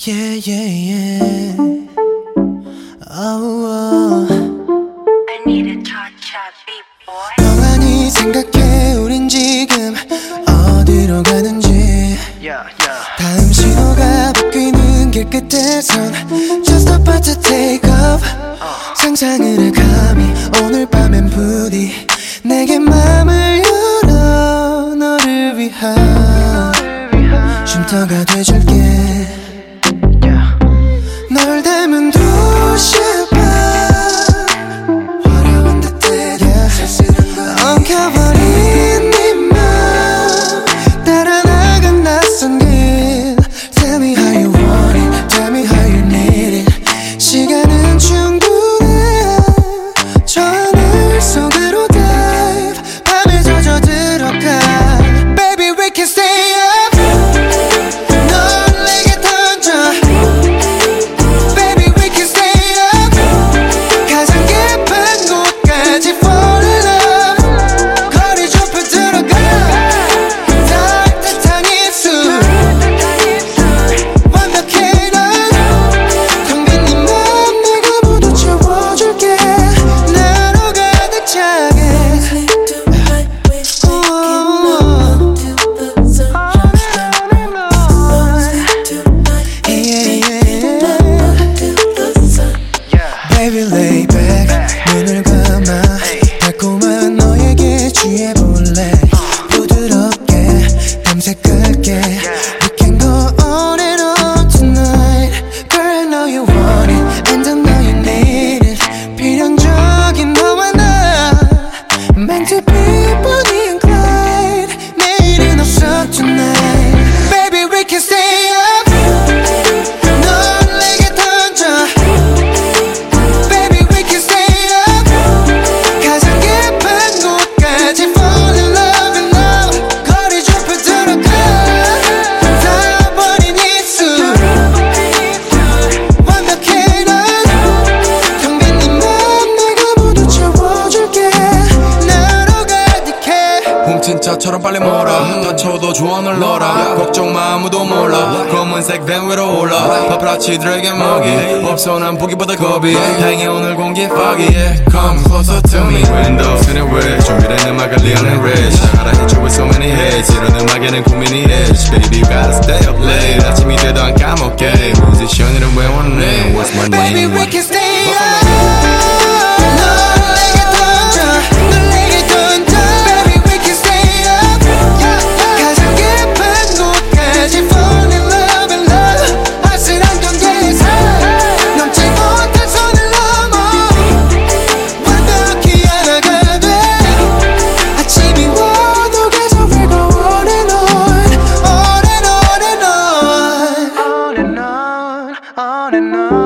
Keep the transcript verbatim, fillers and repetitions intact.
Yeah, yeah, yeah. Oh, oh. I need a cha-cha beat, boy. 멍하니 생각해 우린 지금 어디로 가는지. Yeah, yeah. 다음 신호가 바뀌는 길 끝에선 Just about to take off. uh. 상상을 해 감히 오늘 밤엔 부디 내게 맘을 열어 너를 위한 쉼터가 돼줄게. Yeah. 널 닮은 도시봐 화려한 듯해 엉켜버린 네 맘 따라 나간 낯선 길. Tell me how you want it, tell me how you need it. 시간은 충분해. 저 하늘 속으로 dive 밤에 젖어 들어가. Baby we can stay up. 널 내게 던져. Baby we can stay up. 가장 깊은 곳까지 fall in love. 거리 좁혀 들어가. 따뜻한 입술 완벽해 넌. 텅 빈 네 맘 내가 모두 채워줄게. 나로 가득 차게. Baby lay back 눈을 감아 달콤한 너에게 취해볼래. 부드럽게 밤새 끌게. We can go on and on tonight. Girl I know you want it and I know you need it. 필연적인 너와 나 Meant to be Bonnie and Clyde. 내일은 없어 tonight. Baby we can stay up. 널 내게 던져. Baby we can stay up. 가장 깊은 곳까지 fall in love and love. 거리 좁혀 들어가. 닿아버린 입술 완벽해 넌. 텅 빈 네 맘 내가 모두 채워줄게. 나로 가득해. 훔친 차처럼 빨리 몰아 다쳐도 좋아 널 넣어라. 걱정 마 아무도 몰라. 검은색 밴 위로 올라. 파파라치들에게 먹이 없어 난 보기보다 겁이. 다행히 오늘 공기 foggy. Yeah. Come closer to me. Windows in a way 준비된 음악을 리하는 rich. 알아 hit you with so many hits. 이런 음악에는 고민이 itch. Baby you gotta stay up late. 아침이 돼도 안 까먹게. 뮤지션 이름 왜 원해. What's my name? Baby we can stay up. 널 내게 던져. 널 내게 던져. Baby we can stay up. 가장 깊은 곳까지 fall in love and love. 아슬한 경계에서 넘지 못한 손을 넘어 완벽히 알아가야 돼. 아침이 와도 계속 we go on and on. On and on and on. On and on, on and on.